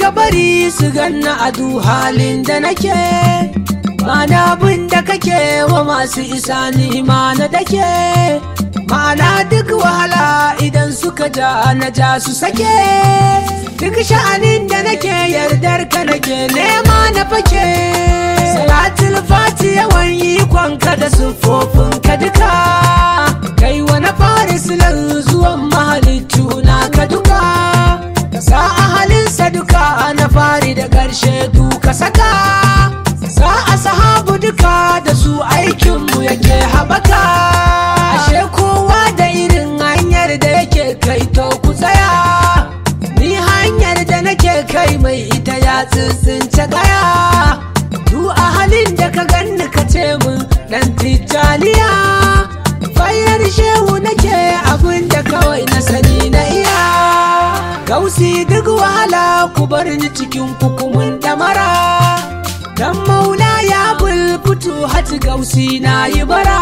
ka bari su ganna a du halin da nake, mana abin da kake wa masu isa ni mana dake, mana duk wahala idan suka ja na ja su sake, duk sha'anin da nake yardar ka nake nema na fake. Salatul fati yawan ikonka da siffofinka duka, kai wani fari silar zuwan mahalittu na ka duka, sa ahalinsa duka na fari da ƙarshe duka saka, sa a sahabu duka da su aikinmu yake haɓaka. Ashe kowa da irin hanyar da yake kai to ku tsaya, ni hanyar da nake kai mai ita ya tsintsince kaya, du a halin da ka ganni ka ce mun ɗan tijjaniya, fayar shehu nake abin da kawai na sani na iya. Gausi duk wahala ku bar ni cikin kukumin damara, dan maula ya bulbutu hati gausi na yi bara,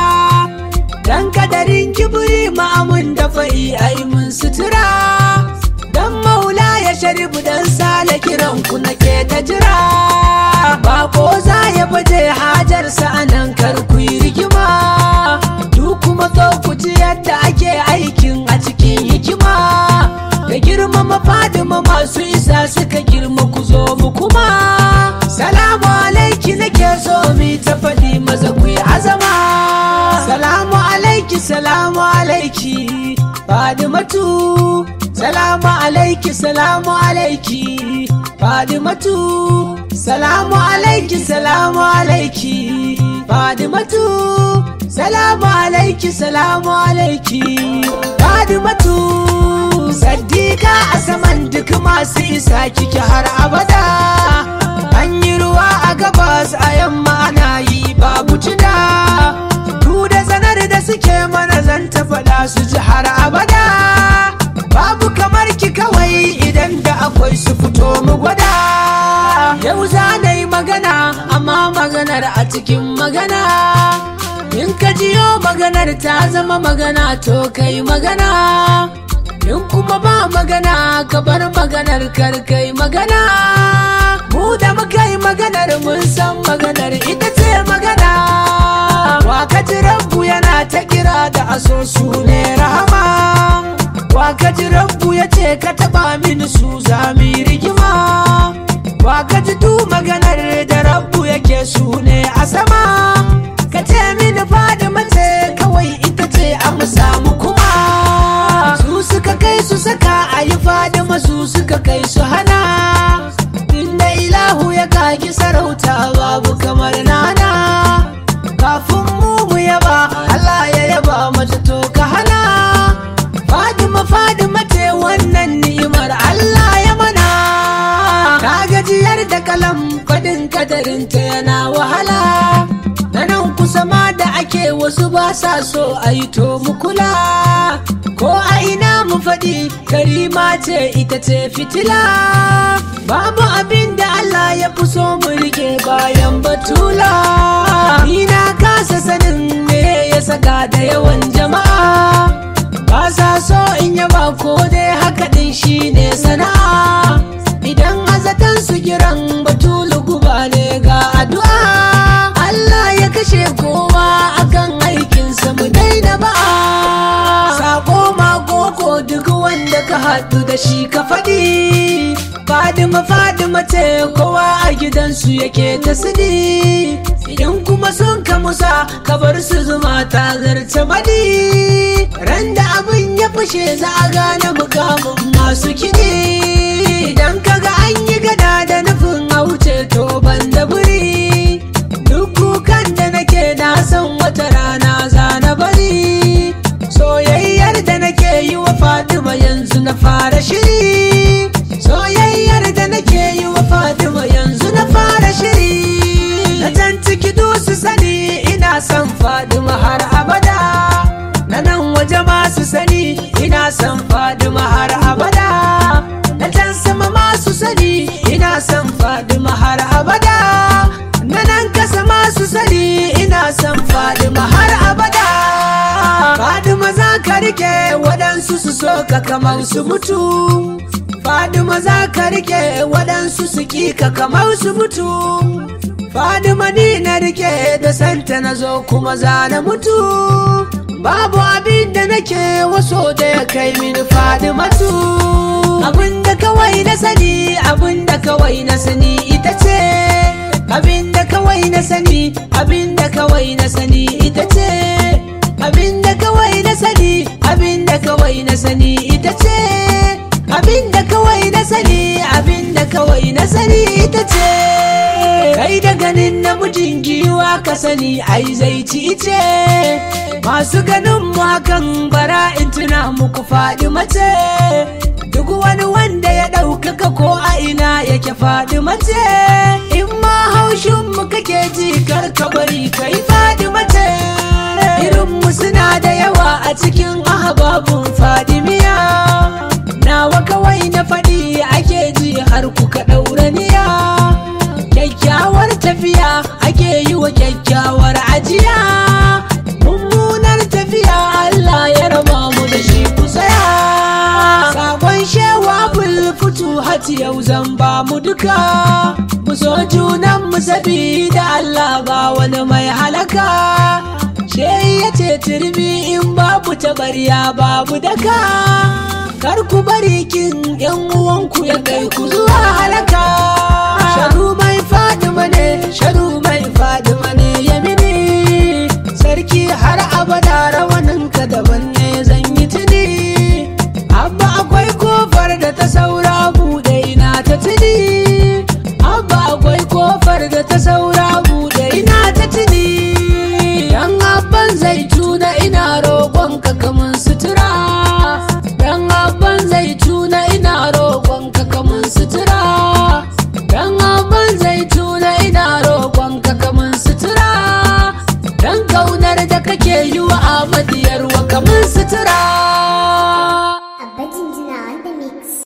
dan kadarin kibiri ma'amun da fa'i ai mun sutura, dan maula ya sharibu dan sale kiran ku nake ta jira, bako za ya baje hajarsa anan kar ku yi rigima, duk kuma zo ku ji yadda ake aikin a cikin hikima, da girmama Fadima masu isa suka girma ku zo mu kuma. Salamu alaiki nake so mi ta faɗi maza ku yi azama, salamu alaiki salamu alaiki Fadimatu, salamu alaiki salamu alaiki Fadimatu, salamu alaiki salamu alaiki Fadimatu, salamu alaiki salamu alaiki Fadimatu. Saddiqa a saman duk masu isa kike har abada, an yi ruwa a gabas a yamma ana yi babu cida, du da zanar da suke mana zan ta faɗa su ji har abada, babu kamar ki kawai idan da akwai su fito mu gwada. Yau za na yi magana amma maganar a cikin magana, in ka jiyo maganar ta zama magana to kai magana, in kuma ba magana ka bar maganar karkai magana, mu da muka yi maganar mun san maganar ita ce magana. Wakaji rabbu yana ta kira da aso su ne rahama, wakaji rabbu ya ce ka taba mini su zami rigima, wakaji du maganar da rabbu yake su ne a sama, ka ce mini Fadima ce kawai ita ce a mu samu kuma, su suka kai su saka a yi Fadima su suka kai su hana, inda ilahu ya kaki sarauta babu kamar nana, kafin mu yaba Allah ya yaba mata to ka hana, Fadima Fadima ce wannan ni'imar Allah ya mana, ta gajiyar da kalam fadin kadarinta yana wahala, nan kusa ma da ake wasu ba sa so a yi to mu kula, ko a ina mu faɗi karima ce ita ce fitila, babu abin da Allah ya fi so mu rike bayan batula, ni na kasa sanin me ya saka da yawan jama'a, ba sa so in yaba ko dai haka din shi ne sana'a, idan azatan su kiran batulu guba ne ga addu'a, Allah ya kashe kowa akan aikinsa mu daina ba'a, sako ma koko duk wanda ka haɗu da shi ka faɗi, Fadima Fadima ce kowa a gidansu yake ta sidi, idan kuma sun ka musa ka bar su zuma ta zarce madi, ran da abin ya fashe za a gane mukamin masu kiɗi, idan kaga an yi gada da nufin a wuce to ban da buri, duk kukan da nake na san wata rana za na bari, soyayyar da nake yi wa Fatima yanzu na fara shiri, soyayyar da nake yi wa Fatima yanzu na fara shiri, na can ciki su sani ina son Fatima har abada, na nan waje masu sani ina son Fatima har abada, na can sama masu sani ina son Fatima har abada, na nan kasa masu sani ina son Fatima har abada. Fatima za ka rike waɗansu su so ka kamar su mutu, Fadima za ka rike waɗansu su ka kamar su mutu. Fadima ni na rike da santa na zo kuma za na mutu. Babu abin da nake waso da ya kai mini Fadimatu. Abin da kawai na sani, abin da kawai na sani ita ce. Abin da kawai na sani, abin da kawai na sani ita ce. Abin da kawai na sani, abin da kawai na sani ita ce. Abin da kawai na sani, abin da kawai na sani ita ce. Kai da ganin namijin giwa ka sani ai zai ci ce. Masu ganin mu hakan bara in tuna muku Fadima ce. Duk wani wanda ya ɗaukaka ko a ina yake Fadima ce. In ma haushin mu kake ji kar ka bari kai Fadima ce. Irin mu suna da yawa a cikin ahbabun Fadimiya. Nawa kawai na faɗi ake ji har kuka ɗaura niya. Kyakkyawar tafiya ake yi wa kyakkyawar ajiya. Mummunar tafiya Allah ya raba mu da shi ku tsaya. Sakon shewa bulfutu hati yau zan ba mu duka. Mu so junan mu sabida Allah ba wani mai halaka. Shehi ya ce turmi in babu tabariya babu daka. Kar ku bari kin yan uwanku ya kai ku zuwa halaka. Sharu mai Fadima ne, sharu mai Fadima ne yamini. Sarki har abada rawaninka daban ne zan yi tuni. Abba akwai kofar da ta saura buɗe ina ta tuni. Abba akwai kofar da ta saura